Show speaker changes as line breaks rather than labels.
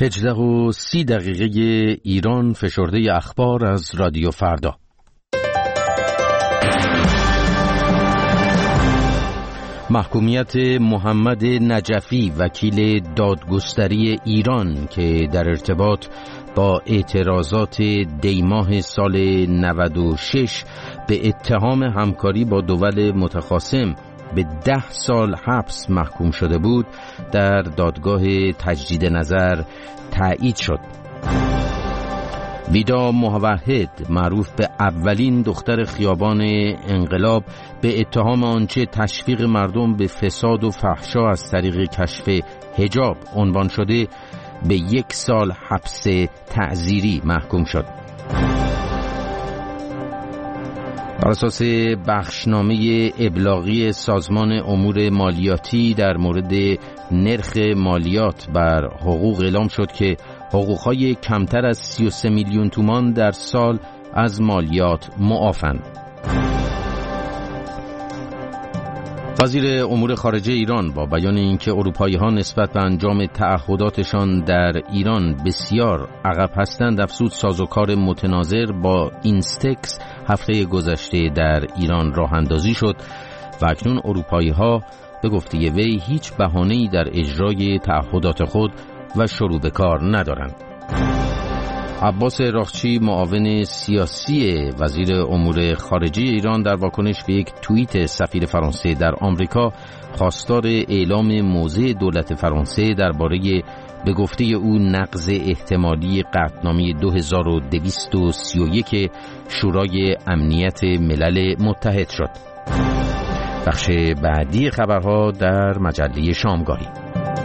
18:30 ایران، فشرده اخبار از رادیو فردا. محکومیت محمد نجفی، وکیل دادگستری ایران، که در ارتباط با اعتراضات دیماه سال 96 به اتهام همکاری با دول متخاصم به 10 سال حبس محکوم شده بود، در دادگاه تجدید نظر تایید شد. ویدا موحد، معروف به اولین دختر خیابان انقلاب، به اتهام آنچه تشویق مردم به فساد و فحشا از طریق کشف حجاب عنوان شده، به 1 سال حبس تعزیری محکوم شد. بر اساس بخشنامه ابلاغی سازمان امور مالیاتی در مورد نرخ مالیات بر حقوق اعلام شد که حقوقهای کمتر از 33 میلیون تومان در سال از مالیات معافند. وزیر امور خارجه ایران با بیان اینکه اروپایی‌ها نسبت به انجام تعهداتشان در ایران بسیار عقب هستند، افزود سازوکار متناظر با اینستکس هفته گذشته در ایران راه اندازی شد و اکنون اروپایی‌ها به گفته وی هیچ بهانه‌ای در اجرای تعهدات خود و شروع به کار ندارند. عباس راغچی، معاون سیاسی وزیر امور خارجه ایران، در واکنش به یک توییت سفیر فرانسه در آمریکا خواستار اعلام موضع دولت فرانسه درباره به گفته او نقض احتمالی قطعنامه 2231 شورای امنیت ملل متحد شد. بخش بعدی خبرها در مجله شامگاهی.